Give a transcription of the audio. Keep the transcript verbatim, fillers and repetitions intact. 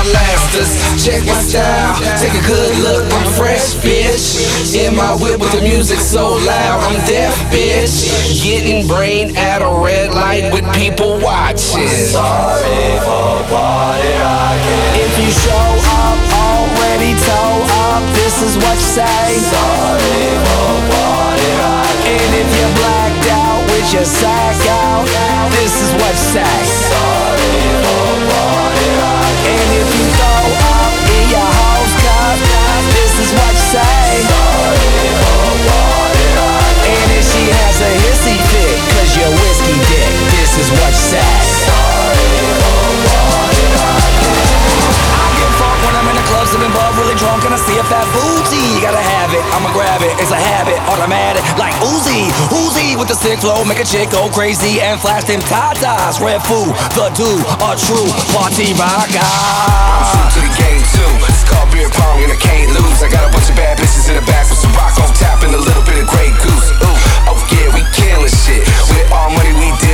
my lasters. Check my style, take a good look, I'm fresh, bitch. In my whip with the music so loud, I'm deaf, bitch. Getting brain at a red light with people watching. Sorry for party rocking. If you show up already toe up, this is what you say. Sorry for party rocking. And if you're blacked out with your sack out, this is what you say. Sorry for party rocking. And if you throw up in your house cup, this is what you say. Sorry for party rocking. And if she has a hissy fit, cause you're whiskey dick, this is what you say. Sorry for party rocking. I get fucked when I'm in the club, sipping bub, really drunk, and I see a fat booty. Gotta have it, I'ma grab it, it's a habit, automatic, like Uzi. Uzi with the sick flow, make a chick go crazy and flash them tatas. Red food, the dude, a true party rocker. I'm true to the game too. It's called beer pong and I can't lose. I got a bunch of bad bitches in the back with some rock on tap and a little bit of Grey Goose. Ooh, oh yeah, we killing shit. With all money we did.